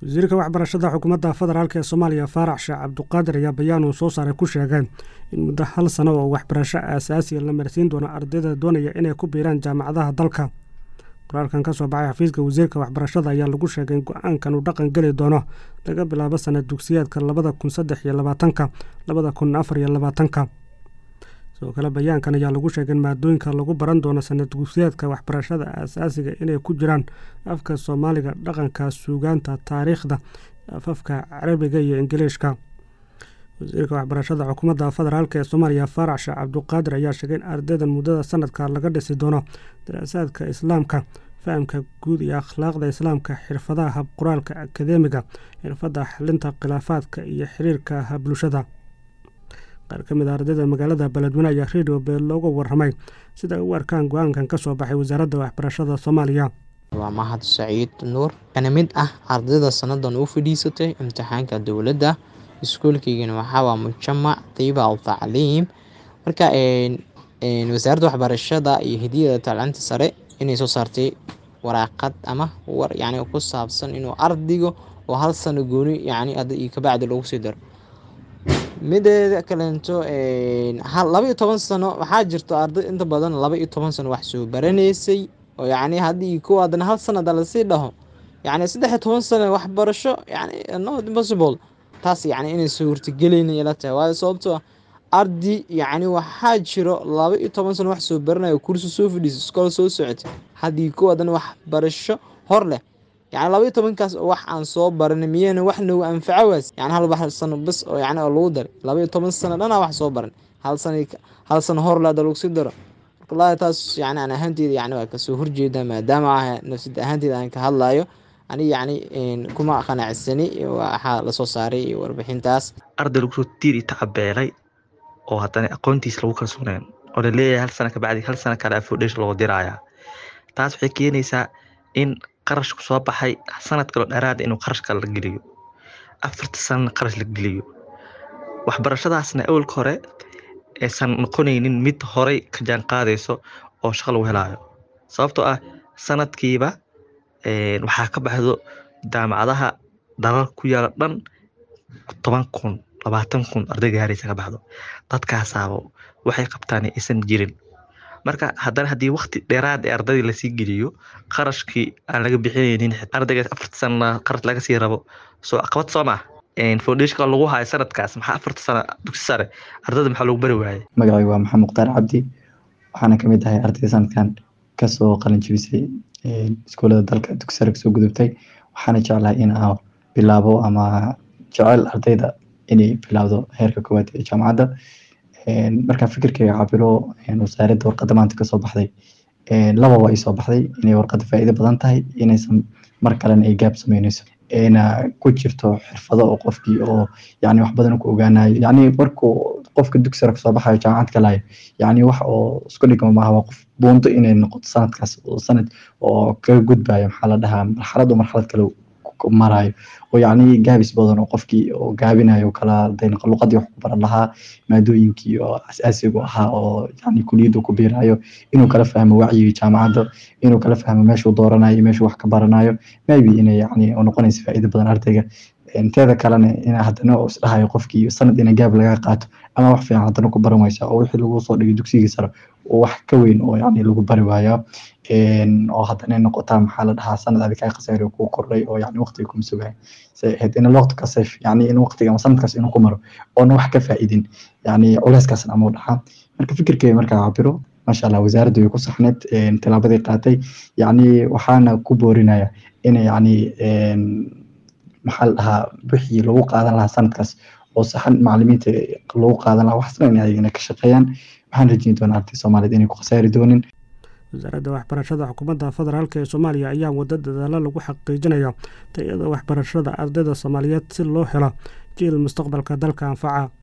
wasiirka waxbarashada xukuumadda federaalk ee Soomaaliya Faarax Sheekh Cabduqaadir ayaa bayaan uu soo saaray ku sheegay in muddo hal sano oo waxbarasho aasaasi la marsiin doono ardayda doonaya inay ku biiraan jaamacadaha dalka. Qoraalkan ka soo baxay xafiiska wasiirka waxbarashada ayaa lagu sheegay in go'aankan uu dhaqan gali doono laga bilaabo sanad dugsiyeedka 2023-2024. sidoo kale bayaankan ayaa lagu sheegay in maadooyinka lagu baran doono sanad dugsiyeedka waxbarashada aasaasiga inay ku jiraan afka Soomaaliga, dhaqanka, suugaanta, taariikhda, afafka Carabiga iyo Ingiriiska. wasiirka waxbarashada xukuumadda federaalk ee Soomaaliya Faarax Sheekh Cabduqaadir ayaa sheegay in ardaydan muddada sanadka laga dhisi doono daraasaadka islaamka, fahamka guud iyo akhlaaqda islaamka, xirfadaha hab qoraalka akadeemiga, xirfadda xalinta khilaafaadka iyo xiriirka bulshada. qaar ka mid ah ardayda magaalada Beledweyne ayaa Radio Bell looga warramay sida u arkaan go'aankan ka soo baxay wasaaradda waxbarashada Soomaaliya. waa Mahad Saciid Nuur kana mid ah ardayda sanadan u fadhiisatay imtixaanka dowladda. iskuulkaygana waa mujtamac tayyiba al-tacliim. marka wasaaradda waxbarashada iyo hidiyada tacliinta sare inay soo saartay waraaqad ama war ku saabsan inuu ardaygu oo hal sano gooni aday ka bacdi loogu sii daro. mideeda kaleento 12 sano waxaa jirto arday inta badan 12 sano wax soo baranaysay oo haddii kuwaadana hal sanad la sii dhaho 13 sano waxbarasho not possible. taas inay suurtagelin ila tahay waa sababtoo arday waxaa jiro 12 sano wax soo baranayo kursi soo fadhiis iskool soo socotay haddii kuwaadana waxbarasho hor leh 12 kaas wax aan soo baranay miyana wax nagu anfaco waas hal sano bas oo lagu daray 12 sano dhana wax soo baran hal sano hor la lagu sii daro. wallahi taas aan ahaanteeda waa ka soo horjeeda maadaama nafsad ahaanteeda aan ka hadlayo kuma qanacsani waxa la soo saaray warbixintaas. arday lagu soo tiiri tacabeelay oo haddana aqoontiisa lagu kalsoonaan oo la leeyahay hal sano ka bacdi hal sano kale foundation loo diraya. taas waxay keenaysaa in qarashku soo baxay sanad kale dheeraad inuu qarashka la geliyo 4 sano qarash la geliyo. waxbarashadaasna awalka hore aysan noqonaynin mid horey ka jaan qaadayso oo shaqo lagu helayo sababtoo ah sanadkiiba waxaa ka baxdo jaamacadaha dalal ku yaala dhan 10,000 20,000 arday gaaraysa ka baxdo. dadkaasaaba waxay qabtaan aysan jirin. marka haddii waqti dheeraad ee ardayda la sii geliyo qarashkii aan laga bixinaynin ardayga 4 sano qarash laga sii rabo soo aqbad soo ma foundation lagu hayo sanadkaas maxaa 4 sano dugsi sare ardayda maxaa lagu bari waayay. magacaygu waa Maxamed Mukhtaar Cabdi waxaana ka mid ahay ardayda sanadkan ka soo qalin jebisay iskuulada dalka dugsi sare soo gudubtay. waxaana jeclahay in aan bilaabo ama jecel ardayda inay bilaawdo heerka koowaad ee jaamacadda. marka fikirkayga cabiro wasaaradda warqadda maanta ka soo baxday laba waa soo baxday inay warqadda faa'iido badan tahay inaysan mar kalena ay gaab sameynayso ku jirto xirfado oo qofkii oo wax badan ku ogaanayo markuu qofka dugsi sare soo baxayo jaamacad kale wax oo isku dhigmo maaha waa qof buunto inay noqoto sanadkaas oo sanad oo ka gudbayo maxaa la dhahaa marxalad kale marayo oo gaabis badan oo qofkii oo gaabinayo kala luqadii wax ku baran lahaa maadooyinkii oo asaasiga ahaa oo kuliyadda ku biirayo inuu kala fahmo wacyiga jaamacadda inuu kala fahmo meeshuu dooranayo meeshuu wax ka baranayo maybe inay noqonayso faa'iido badan ardayga. inteeda kalena in haddana oo isdhahayo qofkii sanad in gaab laga qaato ama wax fiican haddana ku baran waysa oo wixii lagu soo dhigay dugsiga sare oo wax ka weyn oo lagu bari waayo oo haddana noqotaa maxaa la dhahaa sanad adiga ka qasayro ku kordhay oo waqtiga kuma sugay in waqti ka sayf in waqtiga ama sanadkaas inuu ku maro oo wax ka faa'iidin culayskaas ama dhaxa. marka fikirkayga marka cabiro masha Allah wasaaraddu way ku saxneed talaabadii qaatay waxaana ku boorinaya in maxaa la dhahaa wixii lagu qaadan lahaa sanadkaas oo saxan macallimiinta lagu qaadan lahaa wax sanan ayagana ka shaqeeyaan. waxaan rajayn doonaa arday Soomaaliyeed inay ku khasaari doonin. wasaaradda waxbarashada xukuumadda federaalk ee Soomaaliya ayaa wada dadaalo lagu xaqiijinayo tayada waxbarashada ardayda Soomaaliyeed si loo helo jiil mustaqbalka dalka anfaca.